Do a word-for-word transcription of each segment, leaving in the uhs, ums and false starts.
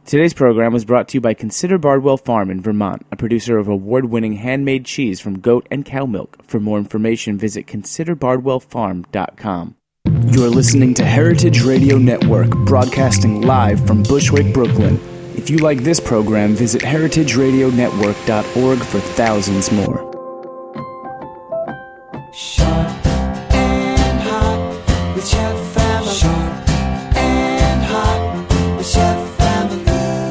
Today's program was brought to you by Consider Bardwell Farm in Vermont, a producer of award-winning handmade cheese from goat and cow milk. For more information, visit consider bardwell farm dot com. You're listening to Heritage Radio Network, broadcasting live from Bushwick, Brooklyn. If you like this program, visit heritage radio network dot org for thousands more. Sharp and hot with Chef Family. Sharp and hot with Chef Family.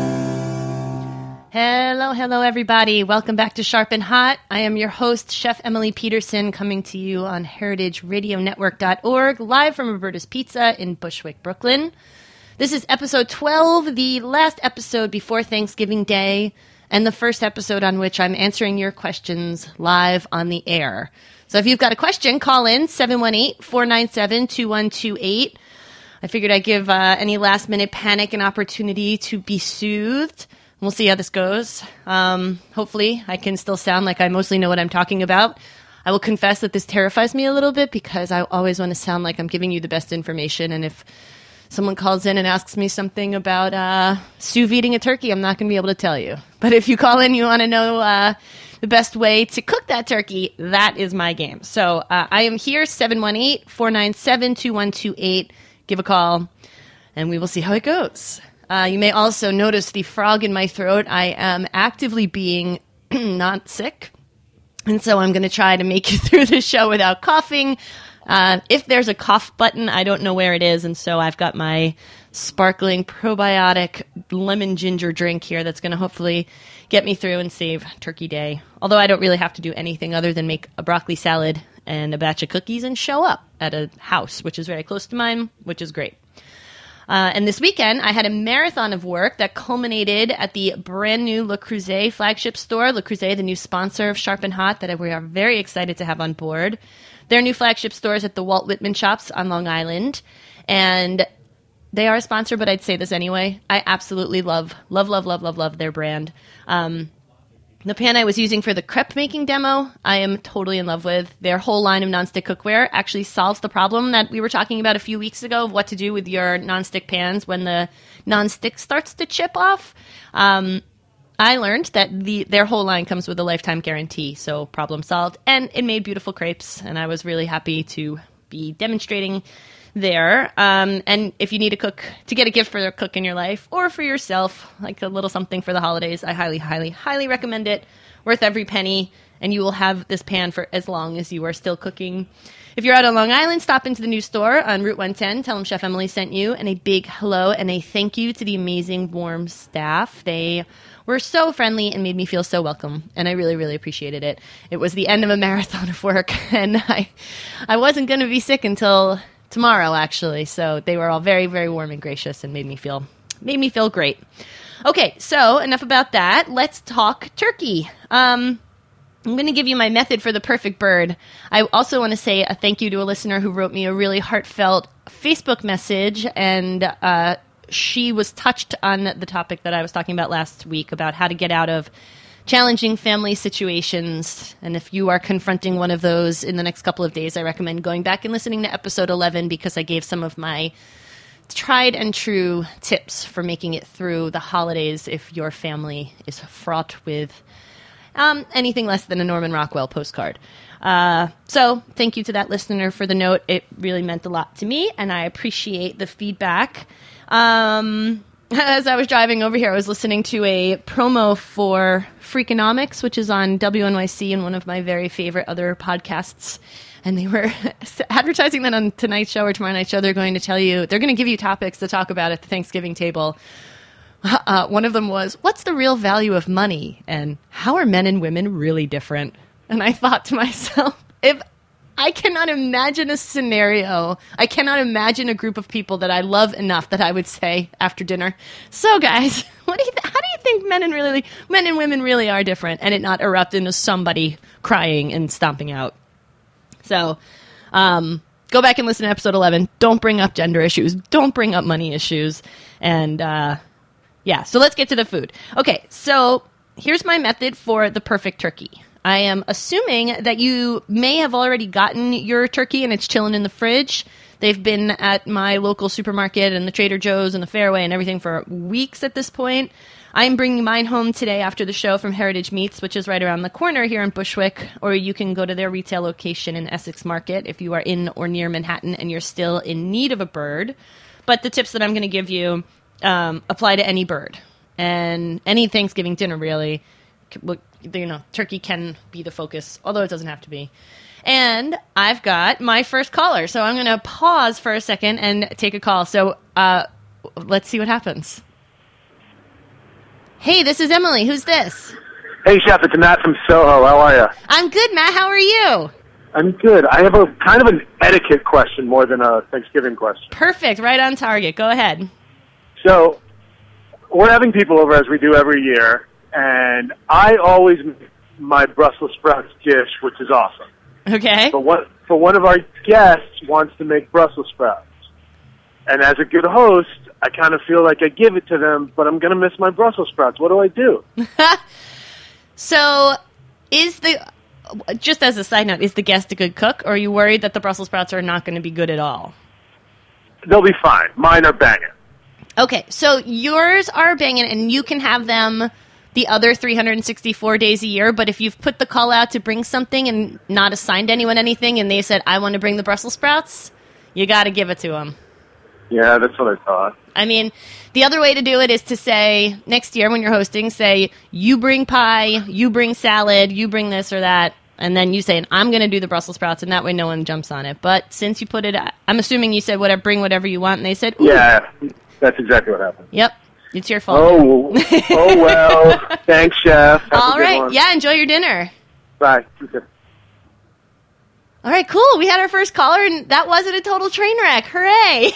Hello, hello, everybody. Welcome back to Sharp and Hot. I am your host, Chef Emily Peterson, coming to you on heritage radio network dot org, live from Roberta's Pizza in Bushwick, Brooklyn. This is episode twelve, the last episode before Thanksgiving Day, and the first episode on which I'm answering your questions live on the air. So if you've got a question, call in seven one eight, four nine seven, two one two eight. I figured I'd give uh, any last-minute panic an opportunity to be soothed. We'll see how this goes. Um, hopefully, I can still sound like I mostly know what I'm talking about. I will confess that this terrifies me a little bit because I always want to sound like I'm giving you the best information, and if someone calls in and asks me something about uh, sous videing a turkey, I'm not going to be able to tell you. But if you call in, you want to know uh, the best way to cook that turkey, that is my game. So uh, I am here, seven one eight, four nine seven, two one two eight. Give a call, and we will see how it goes. Uh, you may also notice the frog in my throat. I am actively being not sick, and so I'm going to try to make it through the show without coughing. Uh, if there's a cough button, I don't know where it is, and so I've got my sparkling probiotic lemon ginger drink here that's going to hopefully get me through and save Turkey Day. Although I don't really have to do anything other than make a broccoli salad and a batch of cookies and show up at a house, which is very close to mine, which is great. Uh, and this weekend, I had a marathon of work that culminated at the brand new Le Creuset flagship store. Le Creuset, the new sponsor of Sharp and Hot that we are very excited to have on board. Their new flagship store is at the Walt Whitman Shops on Long Island. And they are a sponsor, but I'd say this anyway. I absolutely love, love, love, love, love, love their brand. Um, the pan I was using for the crepe making demo, I am totally in love with. Their whole line of nonstick cookware actually solves the problem that we were talking about a few weeks ago of what to do with your nonstick pans when the nonstick starts to chip off. Um, I learned that the their whole line comes with a lifetime guarantee, so problem solved. And it made beautiful crepes, and I was really happy to be demonstrating there. Um, and if you need a cook, to get a gift for a cook in your life, or for yourself, like a little something for the holidays, I highly, highly, highly recommend it. Worth every penny, and you will have this pan for as long as you are still cooking. If you're out on Long Island, stop into the new store on Route one ten. Tell them Chef Emily sent you, and a big hello and a thank you to the amazing, warm staff. They were so friendly and made me feel so welcome, and I really, really appreciated it. It was the end of a marathon of work, and I, I wasn't going to be sick until tomorrow, actually. So they were all very, very warm and gracious, and made me feel, made me feel great. Okay, so enough about that. Let's talk turkey. Um, I'm going to give you my method for the perfect bird. I also want to say a thank you to a listener who wrote me a really heartfelt Facebook message, and uh, she was touched on the topic that I was talking about last week about how to get out of challenging family situations. And if you are confronting one of those in the next couple of days, I recommend going back and listening to episode eleven because I gave some of my tried and true tips for making it through the holidays if your family is fraught with Um, anything less than a Norman Rockwell postcard. Uh, so thank you to that listener for the note. It really meant a lot to me, and I appreciate the feedback. Um, as I was driving over here, I was listening to a promo for Freakonomics, which is on W N Y C and one of my very favorite other podcasts. And they were advertising that on tonight's show or tomorrow night's show. They're going to tell you, they're going to give you topics to talk about at the Thanksgiving table. Uh, one of them was, what's the real value of money? And how are men and women really different? And I thought to myself, if I cannot imagine a scenario, I cannot imagine a group of people that I love enough that I would say after dinner, so guys, what do you th- how do you think men and really men and women really are different? And it not erupt into somebody crying and stomping out. So, um, go back and listen to episode eleven. Don't bring up gender issues. Don't bring up money issues. And, uh, yeah, so let's get to the food. Okay, so here's my method for the perfect turkey. I am assuming that you may have already gotten your turkey and it's chilling in the fridge. They've been at my local supermarket and the Trader Joe's and the Fairway and everything for weeks at this point. I'm bringing mine home today after the show from Heritage Meats, which is right around the corner here in Bushwick, or you can go to their retail location in Essex Market if you are in or near Manhattan and you're still in need of a bird. But the tips that I'm going to give you um, apply to any bird and any Thanksgiving dinner, really. You know, turkey can be the focus, although it doesn't have to be. And I've got my first caller, so I'm going to pause for a second and take a call. So uh, let's see what happens. Hey, this is Emily. Who's this? Hey, Chef, it's Matt from Soho. How are you? I'm good, Matt. How are you? I'm good. I have a kind of an etiquette question more than a Thanksgiving question. Perfect. Right on target. Go ahead. So, we're having people over as we do every year, and I always make my Brussels sprouts dish, which is awesome. Okay. But what, for one of our guests wants to make Brussels sprouts. And as a good host, I kind of feel like I give it to them, but I'm going to miss my Brussels sprouts. What do I do? So, is the, just as a side note, is the guest a good cook, or are you worried that the Brussels sprouts are not going to be good at all? They'll be fine. Mine are banging. Okay, so yours are banging, and you can have them the other three hundred sixty-four days a year, but if you've put the call out to bring something and not assigned anyone anything, and they said, I want to bring the Brussels sprouts, you got to give it to them. Yeah, that's what I thought. I mean, the other way to do it is to say, next year when you're hosting, say, you bring pie, you bring salad, you bring this or that, and then you say, I'm going to do the Brussels sprouts, and that way no one jumps on it. But since you put it, I'm assuming you said, whatever, bring whatever you want, and they said, ooh. Yeah, that's exactly what happened. Yep, it's your fault. Oh, oh well. Thanks, Chef. Have All a good right, one. yeah, enjoy your dinner. Bye. Okay. All right, cool. We had our first caller, and that wasn't a total train wreck. Hooray!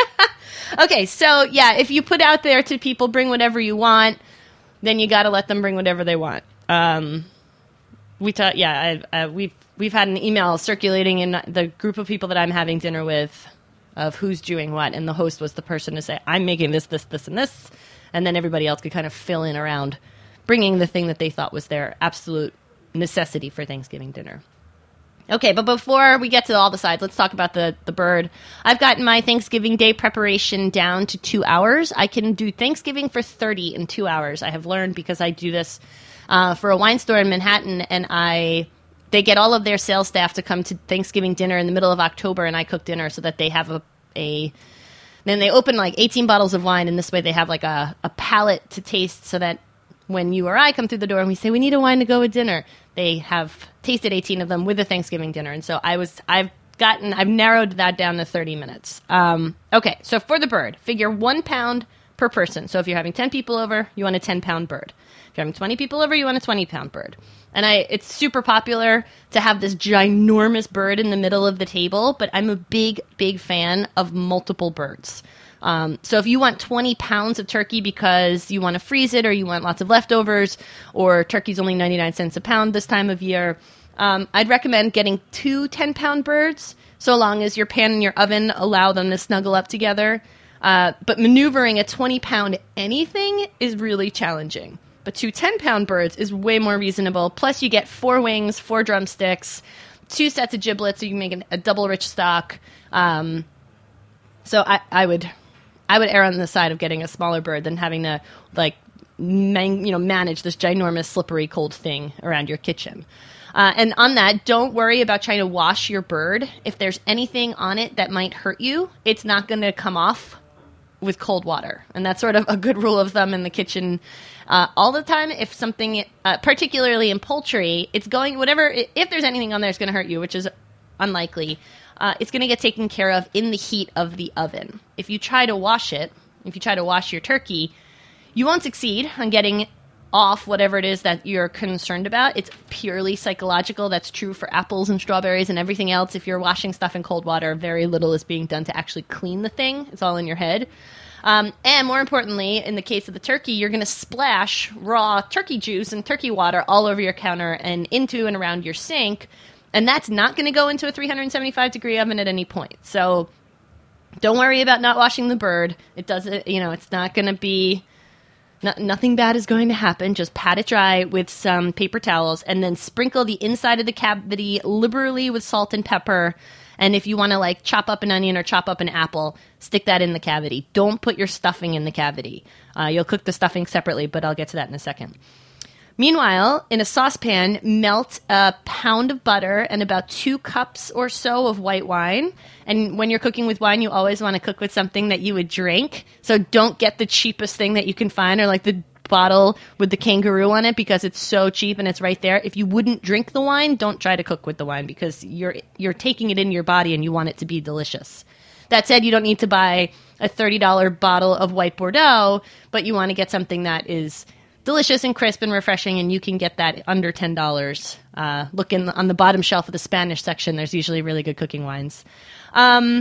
Okay, so, yeah, if you put out there to people, bring whatever you want, then you got to let them bring whatever they want. Um, we ta- yeah, I, uh, we've we've had an email circulating in the group of people that I'm having dinner with of who's doing what, and the host was the person to say, I'm making this, this, this, and this, and then everybody else could kind of fill in around bringing the thing that they thought was their absolute necessity for Thanksgiving dinner. Okay, but before we get to all the sides, let's talk about the, the bird. I've gotten my Thanksgiving Day preparation down to two hours. I can do Thanksgiving for thirty in two hours. I have learned because I do this uh, for a wine store in Manhattan, and I they get all of their sales staff to come to Thanksgiving dinner in the middle of October, and I cook dinner so that they have a... a then they open like eighteen bottles of wine, and this way they have like a, a palate to taste so that when you or I come through the door and we say, we need a wine to go with dinner, they have tasted eighteen of them with a Thanksgiving dinner. And so I was, I've gotten, I've narrowed that down to thirty minutes. Um, okay, so for the bird, figure one pound per person. So if you're having ten people over, you want a ten pound bird. If you're having twenty people over, you want a twenty pound bird. And I, it's super popular to have this ginormous bird in the middle of the table, but I'm a big, big fan of multiple birds. Um, so if you want twenty pounds of turkey because you want to freeze it or you want lots of leftovers or turkey's only ninety-nine cents a pound this time of year, um, I'd recommend getting two ten-pound birds so long as your pan and your oven allow them to snuggle up together. Uh, but maneuvering a twenty-pound anything is really challenging. But two ten-pound birds is way more reasonable. Plus you get four wings, four drumsticks, two sets of giblets so you can make a double rich stock. Um, so I, I would... I would err on the side of getting a smaller bird than having to, like, man, you know, manage this ginormous, slippery, cold thing around your kitchen. Uh, and on that, don't worry about trying to wash your bird. If there's anything on it that might hurt you, it's not going to come off with cold water. And that's sort of a good rule of thumb in the kitchen uh, all the time. If something, uh, particularly in poultry, it's going, whatever, if there's anything on there that's going to hurt you, which is unlikely, Uh, it's going to get taken care of in the heat of the oven. If you try to wash it, if you try to wash your turkey, you won't succeed on getting off whatever it is that you're concerned about. It's purely psychological. That's true for apples and strawberries and everything else. If you're washing stuff in cold water, very little is being done to actually clean the thing. It's all in your head. Um, and more importantly, in the case of the turkey, you're going to splash raw turkey juice and turkey water all over your counter and into and around your sink. And that's not going to go into a three hundred seventy-five degree oven at any point. So don't worry about not washing the bird. It doesn't, you know, it's not going to be, no, nothing bad is going to happen. Just pat it dry with some paper towels and then sprinkle the inside of the cavity liberally with salt and pepper And if you want to like chop up an onion or chop up an apple, stick that in the cavity. Don't put your stuffing in the cavity. Uh, you'll cook the stuffing separately, but I'll get to that in a second. Meanwhile, in a saucepan, melt a pound of butter and about two cups or so of white wine. And when you're cooking with wine, you always want to cook with something that you would drink. So don't get the cheapest thing that you can find, or like the bottle with the kangaroo on it, because it's so cheap and it's right there. If you wouldn't drink the wine, don't try to cook with the wine, because you're you're taking it in your body and you want it to be delicious. That said, you don't need to buy a thirty dollars bottle of white Bordeaux, but you want to get something that is delicious and crisp and refreshing, and you can get that under ten dollars. Uh, look in the, on the bottom shelf of the Spanish section. There's usually really good cooking wines. Um,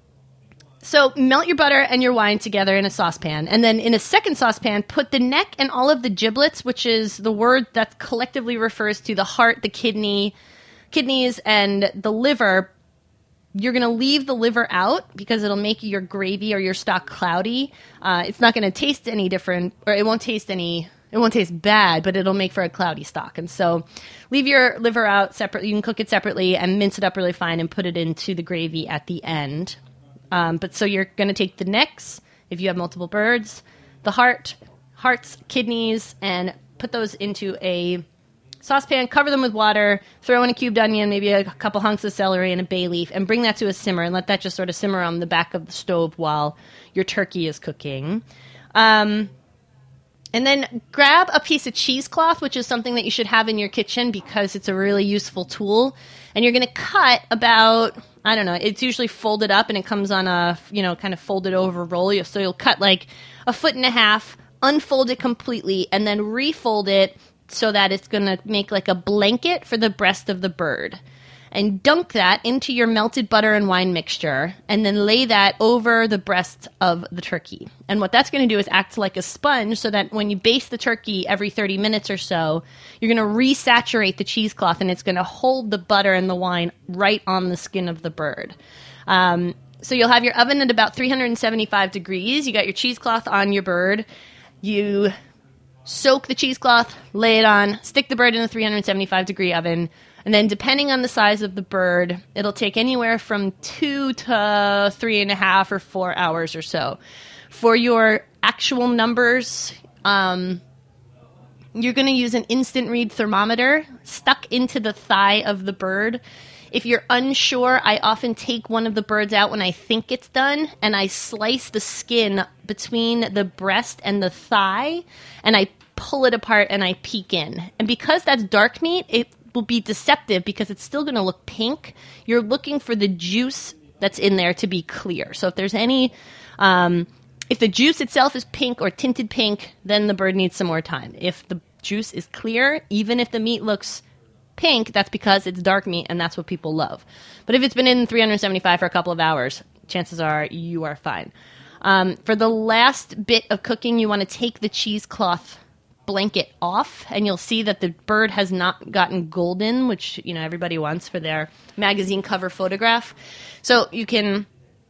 so melt your butter and your wine together in a saucepan, and then in a second saucepan, put the neck and all of the giblets, which is the word that collectively refers to the heart, the kidney, kidneys, and the liver. You're going to leave the liver out because it'll make your gravy or your stock cloudy. Uh, it's not going to taste any different, or it won't taste any... It won't taste bad, but it'll make for a cloudy stock. And so leave your liver out separately. You can cook it separately and mince it up really fine and put it into the gravy at the end. Um, but so you're going to take the necks, if you have multiple birds, the heart, hearts, kidneys, and put those into a saucepan, cover them with water, throw in a cubed onion, maybe a couple hunks of celery and a bay leaf, and bring that to a simmer and let that just sort of simmer on the back of the stove while your turkey is cooking. Um... And then grab a piece of cheesecloth, which is something that you should have in your kitchen because it's a really useful tool. And you're going to cut about, I don't know, it's usually folded up and it comes on a, you know, kind of folded over roll. So you'll cut like a foot and a half, unfold it completely, and then refold it so that it's going to make like a blanket for the breast of the bird. And dunk that into your melted butter and wine mixture, and then lay that over the breast of the turkey. And what that's going to do is act like a sponge, so that when you baste the turkey every thirty minutes or so, you're going to resaturate the cheesecloth, and it's going to hold the butter and the wine right on the skin of the bird. Um, so you'll have your oven at about three hundred seventy-five degrees. You got your cheesecloth on your bird. You soak the cheesecloth, lay it on, stick the bird in a three hundred seventy-five degree oven. And then depending on the size of the bird, it'll take anywhere from two to three and a half or four hours or so. For your actual numbers, um, you're going to use an instant read thermometer stuck into the thigh of the bird. If you're unsure, I often take one of the birds out when I think it's done, and I slice the skin between the breast and the thigh, and I pull it apart and I peek in. And because that's dark meat, it will be deceptive because it's still going to look pink. You're looking for the juice that's in there to be clear. So if there's any, um, if the juice itself is pink or tinted pink, then the bird needs some more time. If the juice is clear, even if the meat looks pink, that's because it's dark meat and that's what people love. But if it's been in three hundred seventy-five for a couple of hours, chances are you are fine. Um, for the last bit of cooking, you want to take the cheesecloth blanket off, and you'll see that the bird has not gotten golden, which, you know, everybody wants for their magazine cover photograph. So you can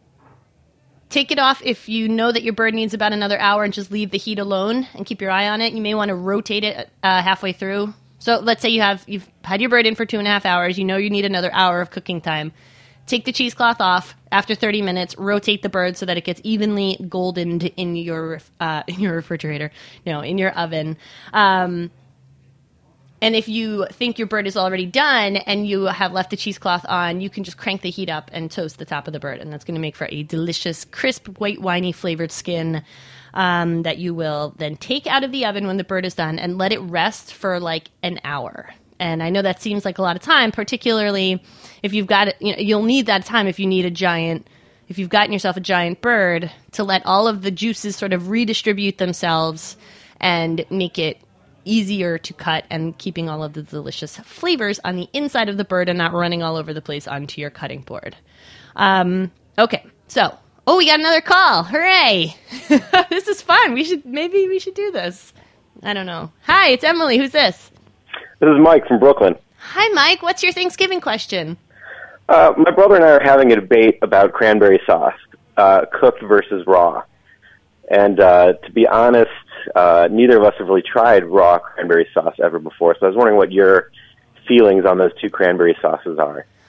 take it off if you know that your bird needs about another hour, and just leave the heat alone and keep your eye on it. You may want to rotate it uh, halfway through. So let's say you have, you've had your bird in for two and a half hours. You know you need another hour of cooking time. Take the cheesecloth off after thirty minutes, rotate the bird so that it gets evenly goldened in your uh, in your refrigerator, no, in your oven. Um, and if you think your bird is already done and you have left the cheesecloth on, you can just crank the heat up and toast the top of the bird. And that's going to make for a delicious, crisp, white, winey flavored skin um, that you will then take out of the oven when the bird is done and let it rest for like an hour. And I know that seems like a lot of time, particularly if you've got it, you know, you'll need that time if you need a giant, if you've gotten yourself a giant bird, to let all of the juices sort of redistribute themselves and make it easier to cut, and keeping all of the delicious flavors on the inside of the bird and not running all over the place onto your cutting board. Um, okay, so, oh, we got another call. Hooray. This is fun. We should, maybe we should do this. I don't know. Hi, it's Emily. Who's this? This is Mike from Brooklyn. Hi, Mike. What's your Thanksgiving question? Uh, my brother and I are having a debate about cranberry sauce, uh, cooked versus raw. And uh, to be honest, uh, neither of us have really tried raw cranberry sauce ever before. So I was wondering what your feelings on those two cranberry sauces are.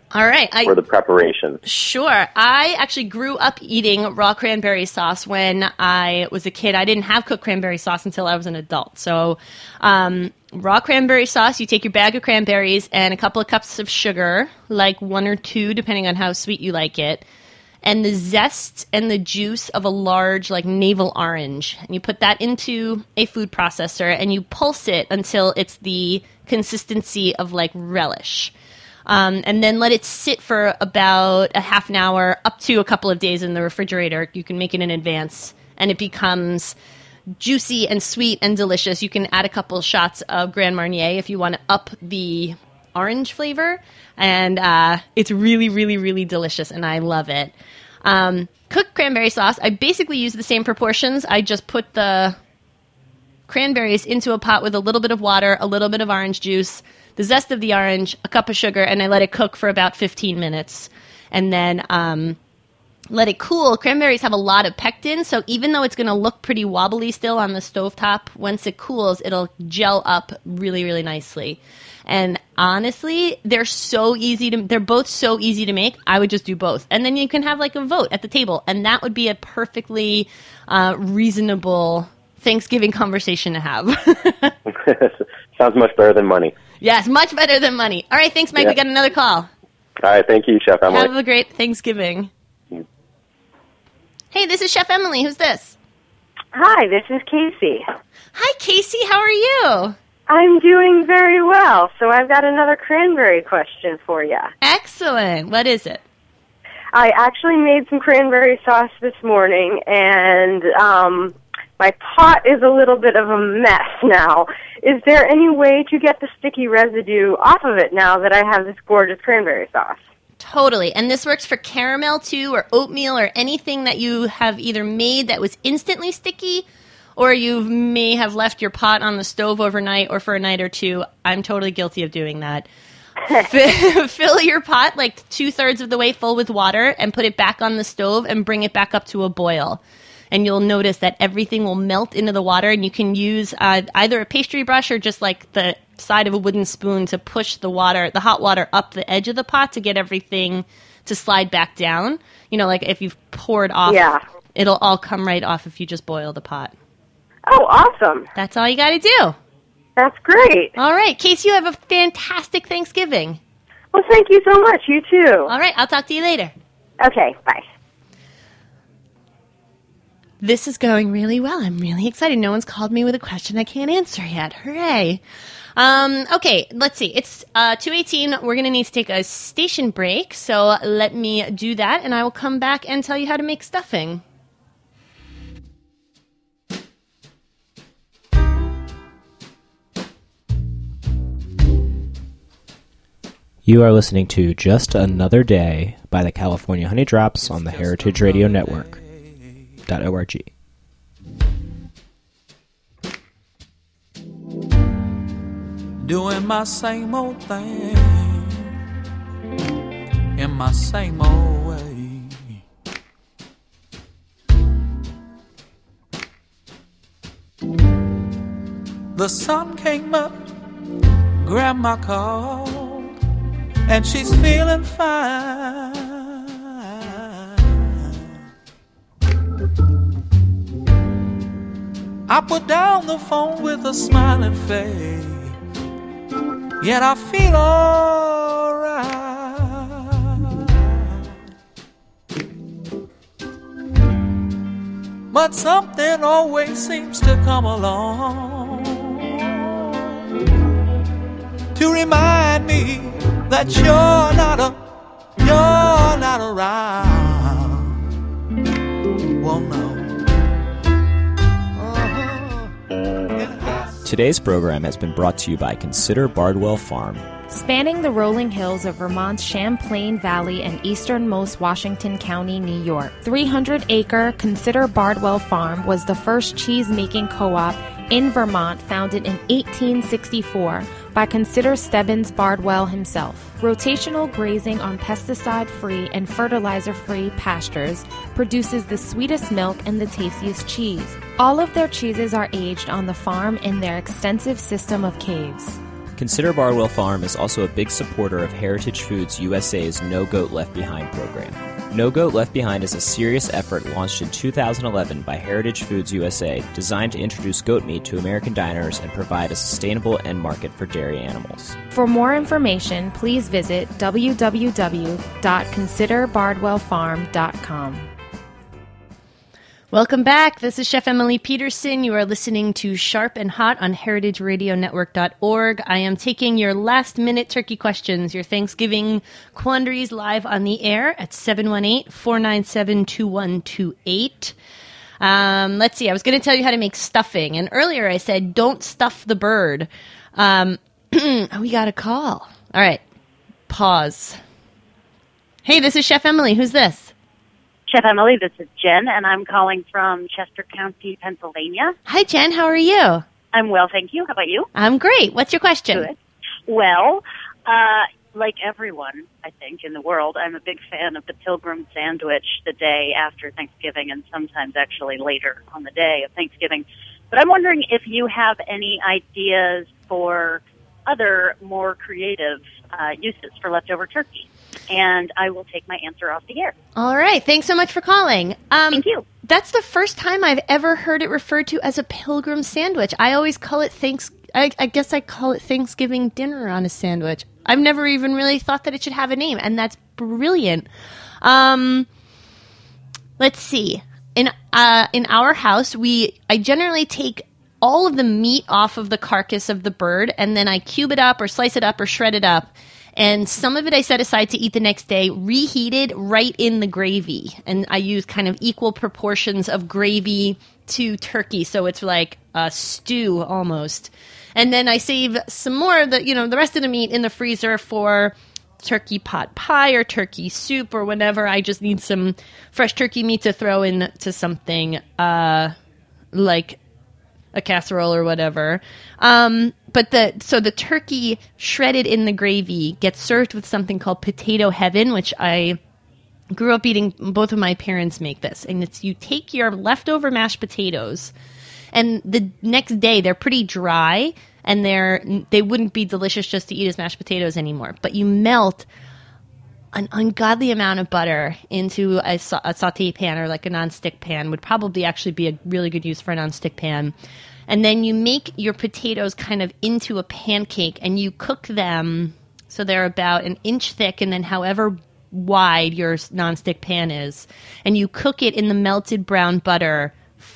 All right. I, for the preparation? Sure. I actually grew up eating raw cranberry sauce when I was a kid. I didn't have cooked cranberry sauce until I was an adult. So um, raw cranberry sauce, you take your bag of cranberries and a couple of cups of sugar, like one or two, depending on how sweet you like it, and the zest and the juice of a large, like, navel orange. And you put that into a food processor, and you pulse it until it's the consistency of, like, relish. Um, and then let it sit for about a half an hour, up to a couple of days in the refrigerator. You can make it in advance, and it becomes juicy and sweet and delicious. You can add a couple shots of Grand Marnier if you want to up the orange flavor, and uh, it's really, really, really delicious, and I love it. Um, cooked cranberry sauce, I basically use the same proportions. I just put the cranberries into a pot with a little bit of water, a little bit of orange juice, the zest of the orange, a cup of sugar, and I let it cook for about fifteen minutes. And then um, let it cool. Cranberries have a lot of pectin, so even though it's going to look pretty wobbly still on the stovetop, once it cools, it'll gel up really, really nicely. And honestly, they're so easy to, they're both so easy to make. I would just do both. And then you can have like a vote at the table, and that would be a perfectly uh, reasonable Thanksgiving conversation to have. Sounds much better than money. Yes, much better than money. All right, thanks, Mike. Yeah. We got another call. All right, thank you, Chef Emily. Have a great Thanksgiving. Mm. Hey, this is Chef Emily. Who's this? Hi, this is Casey. Hi, Casey. How are you? I'm doing very well. So I've got another cranberry question for you. Excellent. What is it? I actually made some cranberry sauce this morning, and um, my pot is a little bit of a mess now. Is there any way to get the sticky residue off of it now that I have this gorgeous cranberry sauce? Totally. And this works for caramel, too, or oatmeal, or anything that you have either made that was instantly sticky, or you may have left your pot on the stove overnight or for a night or two. I'm totally guilty of doing that. Fill your pot like two-thirds of the way full with water and put it back on the stove and bring it back up to a boil. And you'll notice that everything will melt into the water, and you can use uh, either a pastry brush or just like the side of a wooden spoon to push the water, the hot water up the edge of the pot to get everything to slide back down. You know, like if you've poured off, yeah. It'll all come right off if you just boil the pot. Oh, awesome. That's all you got to do. That's great. All right. Casey, you have a fantastic Thanksgiving. Well, thank you so much. You too. All right. I'll talk to you later. Okay. Bye. This is going really well. I'm really excited. No one's called me with a question I can't answer yet. Hooray. Um, okay, let's see. It's uh, two eighteen. We're going to need to take a station break, so let me do that, and I will come back and tell you how to make stuffing. You are listening to Just Another Day by the California Honey Drops on the Heritage Radio Network. .org. Doing my same old thing in my same old way. The sun came up, Grandma called, and she's feeling fine. I put down the phone with a smiling face, yet I feel alright. But something always seems to come along to remind me that you're not a, you're not around. Well, no. Today's program has been brought to you by Consider Bardwell Farm. Spanning the rolling hills of Vermont's Champlain Valley and easternmost Washington County, New York, three hundred acre Consider Bardwell Farm was the first cheese-making co-op in Vermont, founded in eighteen sixty-four by Consider Stebbins Bardwell himself. Rotational grazing on pesticide-free and fertilizer-free pastures produces the sweetest milk and the tastiest cheese. All of their cheeses are aged on the farm in their extensive system of caves. Consider Bardwell Farm is also a big supporter of Heritage Foods U S A's No Goat Left Behind program. No Goat Left Behind is a serious effort launched in two thousand eleven by Heritage Foods U S A designed to introduce goat meat to American diners and provide a sustainable end market for dairy animals. For more information, please visit w w w dot consider bardwell farm dot com. Welcome back. This is Chef Emily Peterson. You are listening to Sharp and Hot on heritage radio network dot org. I am taking your last-minute turkey questions, your Thanksgiving quandaries live on the air at seven one eight, four nine seven, two one two eight. Um, let's see. I was going to tell you how to make stuffing, and earlier I said don't stuff the bird. Um, we got a call. All right. Pause. Hey, this is Chef Emily. Who's this? Chef Emily, this is Jen, and I'm calling from Chester County, Pennsylvania. Hi, Jen. How are you? I'm well, thank you. How about you? I'm great. What's your question? Good. Well, uh, like everyone, I think, in the world, I'm a big fan of the Pilgrim sandwich the day after Thanksgiving and sometimes actually later on the day of Thanksgiving. But I'm wondering if you have any ideas for other more creative uh, uses for leftover turkey. And I will take my answer off the air. All right. Thanks so much for calling. Um, Thank you. That's the first time I've ever heard it referred to as a pilgrim sandwich. I always call it thanks. I, I guess I call it Thanksgiving dinner on a sandwich. I've never even really thought that it should have a name, and that's brilliant. Um, let's see. In uh, in our house, we I generally take all of the meat off of the carcass of the bird, and then I cube it up or slice it up or shred it up. And some of it I set aside to eat the next day, reheated right in the gravy. And I use kind of equal proportions of gravy to turkey, so it's like a stew almost. And then I save some more of the, you know, the rest of the meat in the freezer for turkey pot pie or turkey soup or whenever I just need some fresh turkey meat to throw into something uh, like a casserole or whatever. Um, but the so the turkey shredded in the gravy gets served with something called potato heaven, which I grew up eating. Both of my parents make this. And it's you take your leftover mashed potatoes, and the next day they're pretty dry, and they're they wouldn't be delicious just to eat as mashed potatoes anymore. But you melt an ungodly amount of butter into a, sa- a saute pan or like a nonstick pan would probably actually be a really good use for a nonstick pan. And then you make your potatoes kind of into a pancake and you cook them so they're about an inch thick and then however wide your nonstick pan is. And you cook it in the melted brown butter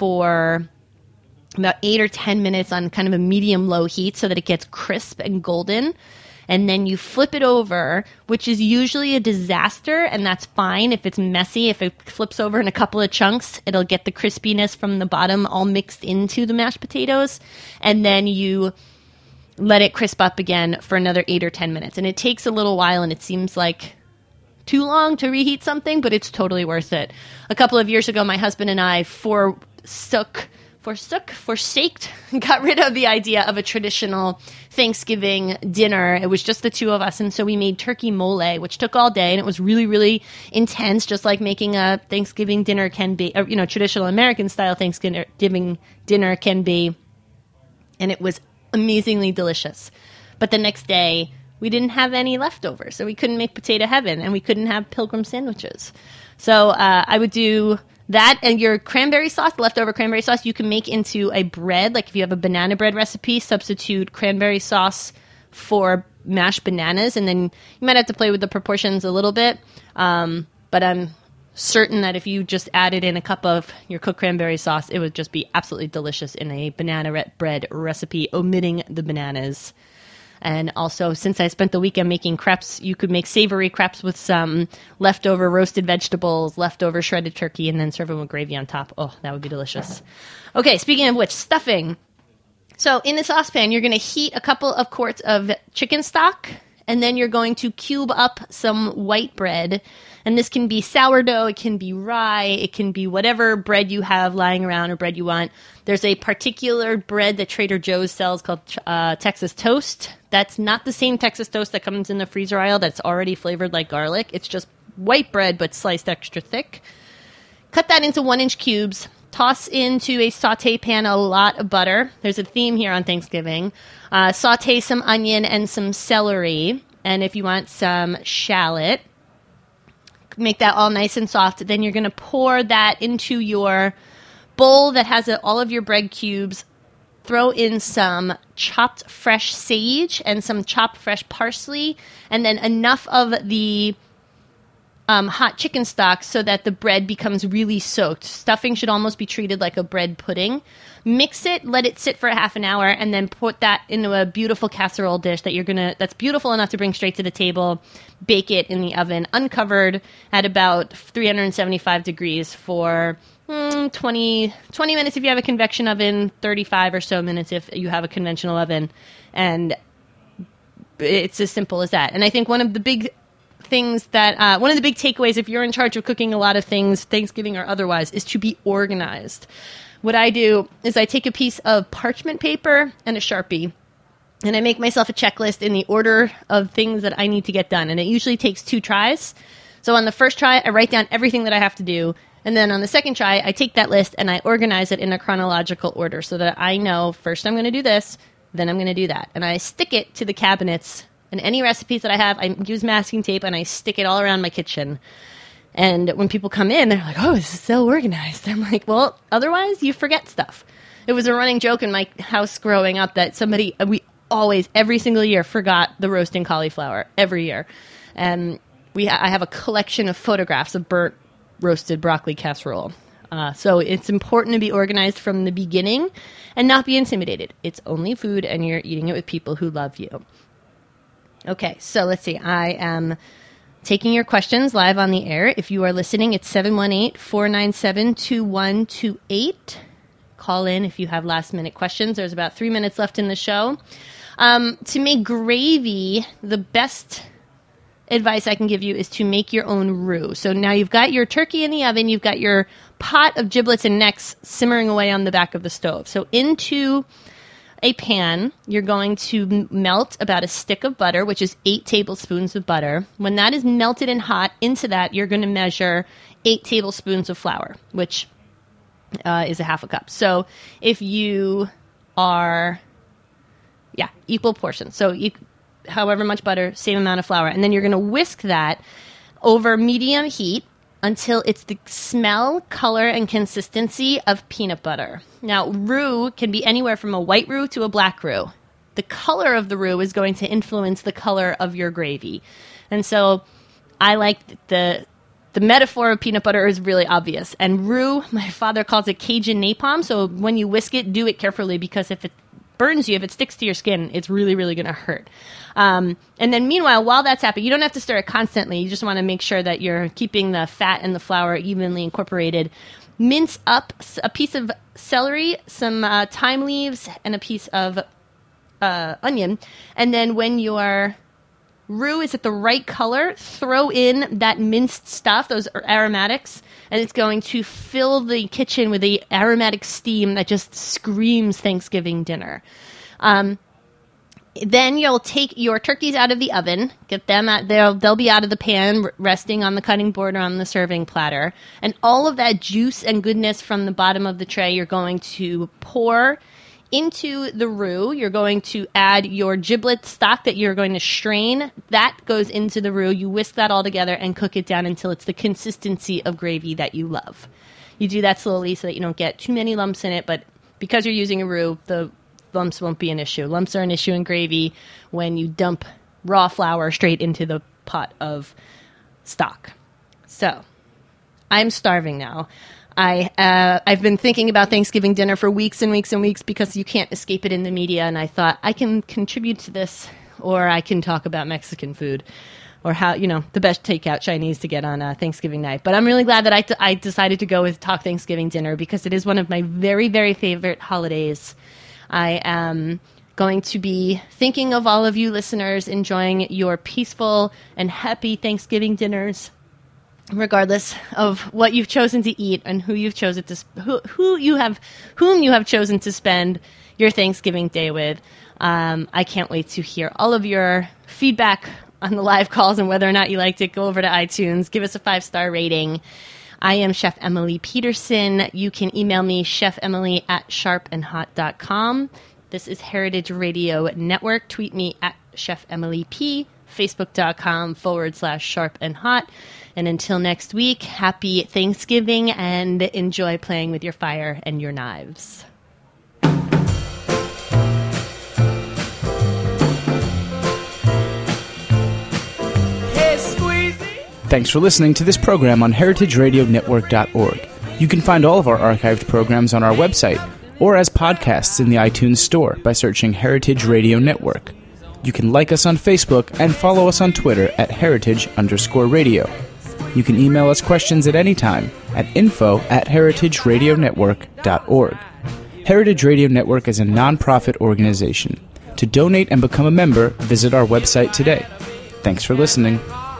for about eight or ten minutes on kind of a medium-low heat so that it gets crisp and golden. And then you flip it over, which is usually a disaster, and that's fine if it's messy. If it flips over in a couple of chunks, it'll get the crispiness from the bottom all mixed into the mashed potatoes. And then you let it crisp up again for another eight or ten minutes. And it takes a little while, and it seems like too long to reheat something, but it's totally worth it. A couple of years ago, my husband and I forsook... Forsook, forsaked, got rid of the idea of a traditional Thanksgiving dinner. It was just the two of us, and so we made turkey mole, which took all day, and it was really, really intense, just like making a Thanksgiving dinner can be, or, you know, traditional American-style Thanksgiving dinner can be, and it was amazingly delicious. But the next day, we didn't have any leftovers, so we couldn't make potato heaven, and we couldn't have pilgrim sandwiches. So uh, I would do... that and your cranberry sauce, leftover cranberry sauce, you can make into a bread. Like if you have a banana bread recipe, substitute cranberry sauce for mashed bananas. And then you might have to play with the proportions a little bit. Um, but I'm certain that if you just added in a cup of your cooked cranberry sauce, it would just be absolutely delicious in a banana re- bread recipe, omitting the bananas. And also, since I spent the weekend making crepes, you could make savory crepes with some leftover roasted vegetables, leftover shredded turkey, and then serve them with gravy on top. Oh, that would be delicious. Okay, speaking of which, stuffing. So in a saucepan, you're going to heat a couple of quarts of chicken stock, and then you're going to cube up some white bread. And this can be sourdough, it can be rye, it can be whatever bread you have lying around or bread you want. There's a particular bread that Trader Joe's sells called uh, Texas Toast. That's not the same Texas Toast that comes in the freezer aisle that's already flavored like garlic. It's just white bread but sliced extra thick. Cut that into one-inch cubes. toss into a saute pan a lot of butter. There's a theme here on Thanksgiving. Uh, saute some onion and some celery. And if you want some shallot, make that all nice and soft. Then you're going to pour that into your bowl that has a, all of your bread cubes. Throw in some chopped fresh sage and some chopped fresh parsley, and then enough of the um, hot chicken stock so that the bread becomes really soaked. Stuffing should almost be treated like a bread pudding. Mix it, let it sit for a half an hour, and then put that into a beautiful casserole dish that you're gonna that's beautiful enough to bring straight to the table. Bake it in the oven, uncovered, at about three hundred seventy-five degrees for mm, twenty, twenty minutes if you have a convection oven, thirty-five or so minutes if you have a conventional oven, and it's as simple as that. And I think one of the big things that uh, one of the big takeaways if you're in charge of cooking a lot of things, Thanksgiving or otherwise, is to be organized. What I do is I take a piece of parchment paper and a Sharpie, and I make myself a checklist in the order of things that I need to get done. And it usually takes two tries. So on the first try, I write down everything that I have to do. And then on the second try, I take that list and I organize it in a chronological order so that I know first I'm going to do this, then I'm going to do that. And I stick it to the cabinets. And any recipes that I have, I use masking tape and I stick it all around my kitchen. And when people come in, they're like, oh, this is so organized. I'm like, well, otherwise you forget stuff. It was a running joke in my house growing up that somebody, we always, every single year, forgot the roasting cauliflower. Every year. And we, I have a collection of photographs of burnt roasted broccoli casserole. Uh, so it's important to be organized from the beginning and not be intimidated. It's only food and you're eating it with people who love you. Okay, so let's see. I am taking your questions live on the air. If you are listening, it's seven one eight, four nine seven, two one two eight. Call in if you have last-minute questions. There's about three minutes left in the show. Um, to make gravy, the best advice I can give you is to make your own roux. So now you've got your turkey in the oven. You've got your pot of giblets and necks simmering away on the back of the stove. So into a pan, you're going to melt about a stick of butter, which is eight tablespoons of butter. When that is melted and hot, into that you're going to measure eight tablespoons of flour, which uh, is a half a cup. So if you are, yeah, equal portions. So you, however much butter, same amount of flour. And then you're going to whisk that over medium heat until it's the smell, color, and consistency of peanut butter. Now, roux can be anywhere from a white roux to a black roux. The color of the roux is going to influence the color of your gravy. And so I like the the metaphor of peanut butter is really obvious. And roux, my father calls it Cajun napalm. So when you whisk it, do it carefully because if it burns you, if it sticks to your skin, it's really, really going to hurt. Um, and then meanwhile, while that's happening, you don't have to stir it constantly. You just want to make sure that you're keeping the fat and the flour evenly incorporated. Mince up a piece of celery, some uh, thyme leaves, and a piece of uh, onion. And then when your roux is at the right color, throw in that minced stuff, those aromatics, and it's going to fill the kitchen with the aromatic steam that just screams Thanksgiving dinner. Um, Then you'll take your turkeys out of the oven, get them out, they'll, they'll be out of the pan, resting on the cutting board or on the serving platter. And all of that juice and goodness from the bottom of the tray, you're going to pour into the roux. You're going to add your giblet stock that you're going to strain. That goes into the roux. You whisk that all together and cook it down until it's the consistency of gravy that you love. You do that slowly so that you don't get too many lumps in it, but because you're using a roux, the lumps won't be an issue. Lumps are an issue in gravy when you dump raw flour straight into the pot of stock. So, I'm starving now. I, uh, I've been thinking about Thanksgiving dinner for weeks and weeks and weeks because you can't escape it in the media, and I thought I can contribute to this, or I can talk about Mexican food, or how, you know, the best takeout Chinese to get on uh, Thanksgiving night. But I'm really glad that I, t- I decided to go with Talk Thanksgiving Dinner because it is one of my very, very favorite holidays. I am going to be thinking of all of you listeners enjoying your peaceful and happy Thanksgiving dinners, regardless of what you've chosen to eat and who you've chosen to sp- who, who you have whom you have chosen to spend your Thanksgiving day with. Um, I can't wait to hear all of your feedback on the live calls and whether or not you liked it. Go over to iTunes, give us a five-star rating. I am Chef Emily Peterson. You can email me, chefemily at sharp and hot dot com. This is Heritage Radio Network. Tweet me at Chef Emily P, facebook.com forward slash sharp and hot. And until next week, happy Thanksgiving and enjoy playing with your fire and your knives. Thanks for listening to this program on heritage radio network dot org. You can find all of our archived programs on our website or as podcasts in the iTunes Store by searching Heritage Radio Network. You can like us on Facebook and follow us on Twitter at heritage underscore radio. You can email us questions at any time at info at heritage radio network dot org. Heritage Radio Network is a nonprofit organization. To donate and become a member, visit our website today. Thanks for listening.